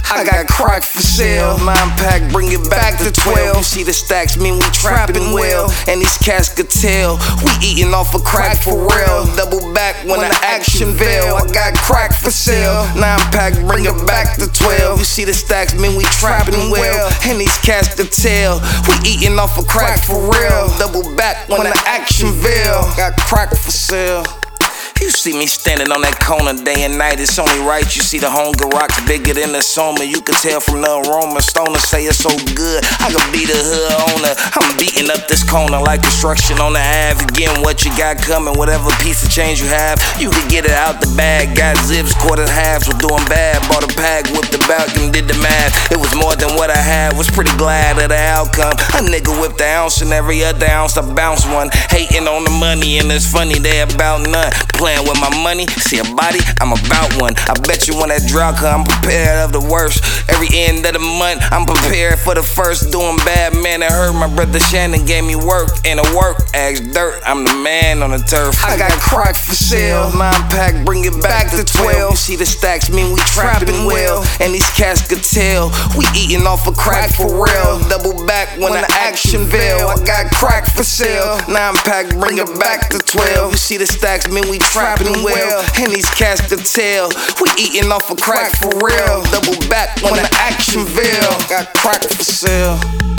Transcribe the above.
I got crack for sale. 9-pack, bring it back to 12. You see the stacks mean we trapping well, and these cats could tell we eating off of crack for real. Double back when the action veil. I got crack for sale. 9-pack, bring it back to 12. You see the stacks mean we trapping well, and these cats could tell we eating off of crack for real. Double back when the action veil. Got crack for sale. You see me standing on that corner day and night, it's only right. You see the hunger rocks bigger than the soma. You can tell from the aroma. Stoner say it's so good, I could be the hood owner. I'm beating up this corner like construction on the Ave. You getting what you got coming, whatever piece of change you have. You can get it out the bag. Got zips, quarter halves, was doing bad. Bought a pack, whipped the back and did the math. It was more than what I had, was pretty glad of the outcome. A nigga whipped the ounce and every other ounce I bounced one. Hating on the money and it's funny they about none. Playing with my money, see a body, I'm about one. I bet you when that drought come, I'm prepared of the worst. Every end of the month, I'm prepared for the first. Doing bad, man, it hurt. My brother Shannon gave me work, and the work asked dirt. I'm the man on the turf. I got crack for sale. 9-pack, bring it back to 12. You see the stacks mean we trapping well, and these cats could tell we eating off of crack for real. Double back when the action veil. I got crack for sale. 9-pack, bring it back to 12. You see the stacks mean we trapping well, and these cats could tell we eating off of crack for real. Double back when the action veil. Got crack for sale.